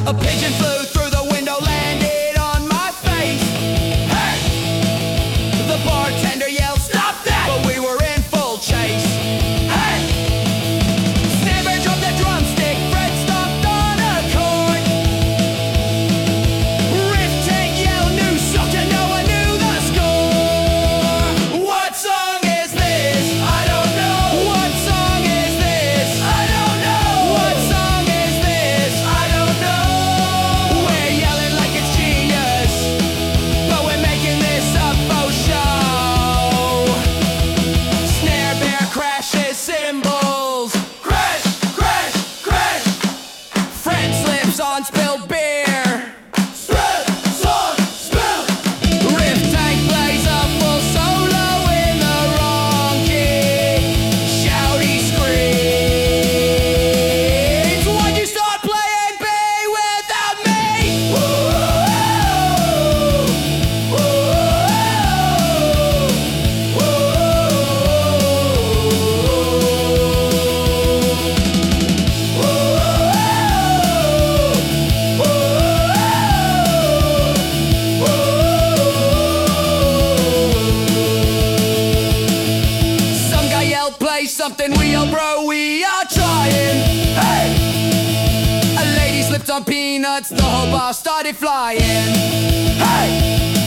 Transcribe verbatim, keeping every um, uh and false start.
A pigeon flew through the window, landed on my face. Hey! The bartender yelled, "Stop that!" But we were in full chase. Hey! Snapper dropped the drumstick, Fred stomped on a chord. Riff tank yelled, "New suck," and no one knew the score. What song is this? I don't know. What song is this? I don't know. What song is this? I don't know. We're yelling like it's genius, but we're making this up faux show. Snare bear crashes cymbals. Crash, crash, crash. Fred slips on spilled beer. Spread, song, spill. Riff tank plays a full solo in the wrong key. Shouty screams. Why'd you start playing B without me? Some guy yelled, "Play something," we yelled, "Bro, we are trying." Hey! A lady slipped on peanuts, the whole bar started flying. Hey!